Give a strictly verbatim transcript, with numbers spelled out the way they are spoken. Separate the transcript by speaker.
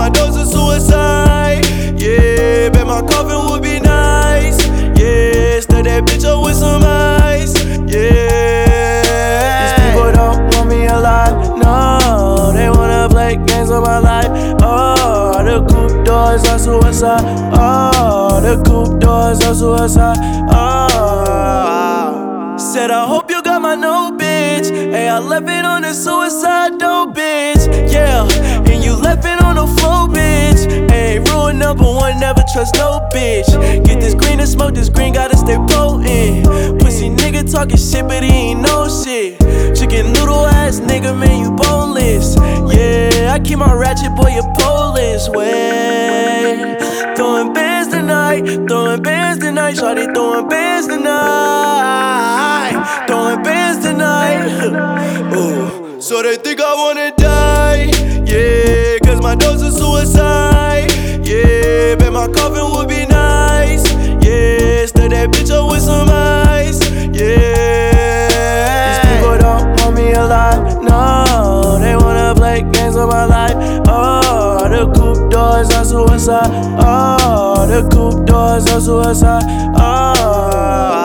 Speaker 1: my dose of suicide. Yeah, bet my coffin would be nice. Yeah, stir that bitch up with some ice. Yeah, these people don't want me alive. No, they wanna play games on my life. Oh, the coupe doors are suicide. Oh, the coupe doors are suicide. Oh, said I hope you got my note, bitch. Hey, I left it on the suicide dope, bitch. Yeah, and you left it on the floor, bitch. Hey, rule number one, never trust no bitch. Get this green and smoke this green, gotta stay potent. Pussy nigga talking shit, but he ain't no shit. Chicken noodle ass nigga, man, you boneless. Yeah, I keep my ratchet boy a Polish way. Throwing bands tonight, throwing bands tonight, shawty throwing bands tonight, throwing bands tonight. Ooh. So they think I wanna die, yeah, cause my dose of suicide. Yeah, bet my coffin would be nice. Yeah, stir that bitch up with some ice. Yeah, these people don't want me alive. No, they wanna play games on my life. Oh, the coupe doors are suicide. Oh, the coupe doors are suicide. Oh.